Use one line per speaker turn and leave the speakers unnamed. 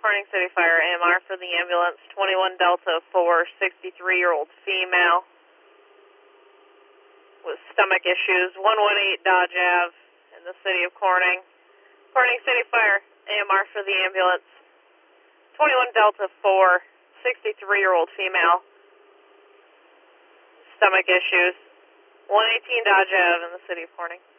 Corning City Fire, AMR for the ambulance, 21 Delta 4, 63-year-old female with stomach issues, 118 Dodge Ave in the city of Corning. Corning City Fire, AMR for the ambulance, 21 Delta 4, 63-year-old female, stomach issues, 118 Dodge Ave in the city of Corning.